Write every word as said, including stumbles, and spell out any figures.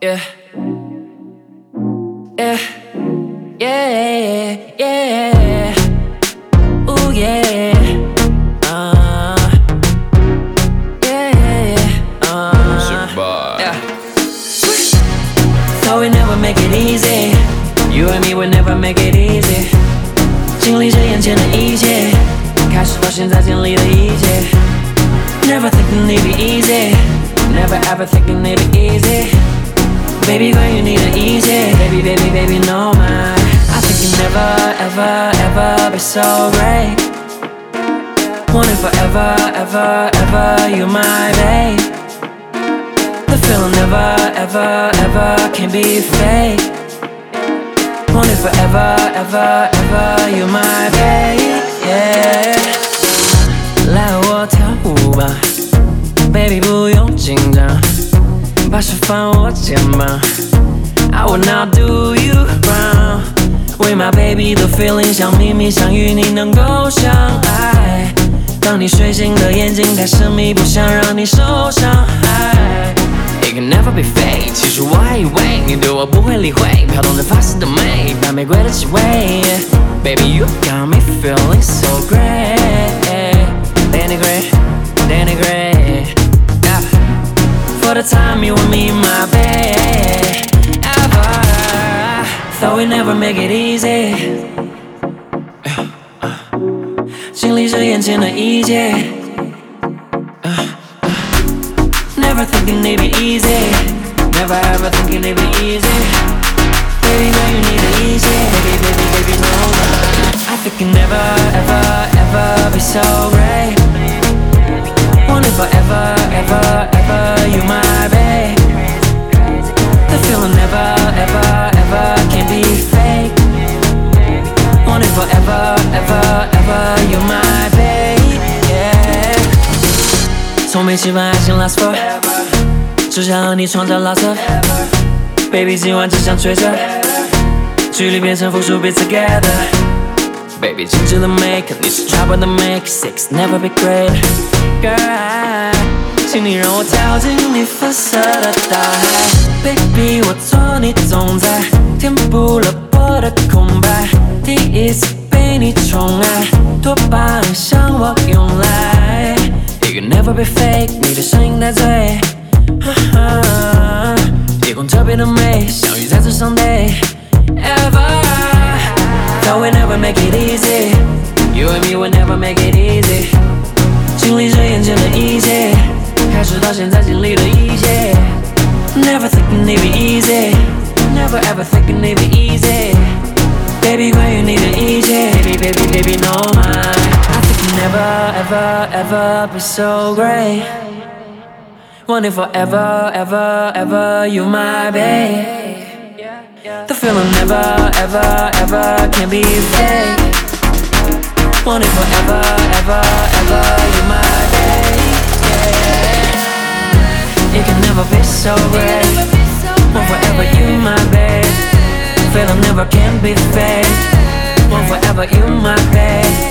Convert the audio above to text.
Yeah. Yeah. Yeah. Yeah. Ooh, yeah. Uh. Yeah. Uh. Yeah. Thought we never make it easy. You and me would never make it easy. 经历着眼前的一切，开始到现在经历的一切。Never thinking it'd be easy. Never ever thinking it'd be easy. Baby girl, you need it easy. Baby, baby, baby, no man. I think you never, ever, ever be so great. Want it forever, ever, ever, you my babe. The feeling never, ever, ever can be fake. Want it forever, ever, ever, you my babe, yeah. 来和我跳舞吧 Baby 不用紧张，把手放我肩膀 I will not do you wrong 为 my baby 的 feeling 像秘密相遇你能够相爱当你睡醒的眼睛太神秘不想让你受伤害 It can never be fake 其实我还以为你对我不会理会飘动着发丝的美白玫瑰的气味 Baby you got me feeling so great Danny Gray Danny Gray yeah. For the time you and me my babe Ever Thought we never make it easy 经历着眼前的一切 Never thinking it'd be easy Never ever thinking it'd be easy Baby girl you need it easy Baby baby baby no I think you never ever ever be so great Want it forever ever ever you my babe The feeling never ever ever can be fake Want it forever ever ever you my babe yeah 从没期盼爱情 last forever 只想和你创造 lots of Baby 今晚只想追着距离变成复数 be together Baby 精致的 make 你是 trouble 的 make Six never be great Girl 请你让我跳进你粉色的大海 Baby 我做你总在填补了我的空白第一次被你宠爱多巴胺向我涌来 You can never be fake 你的声音带醉夜空特别的美相遇在这 Sunday Ever Thought we never make it easy You and me would never make it easy 经历着眼前的一切开始到现在经历的一切 Never thinking it'd be easy Never ever thinking it'd be easy Baby girl you need it easy Baby baby baby no mind I think you never ever ever be so great Want it forever ever ever you my babe The feeling never ever ever can be fake Want it forever ever ever you my babe yeah. It can never be so great Want forever you my babe Feeling never can be fake Want forever you my babe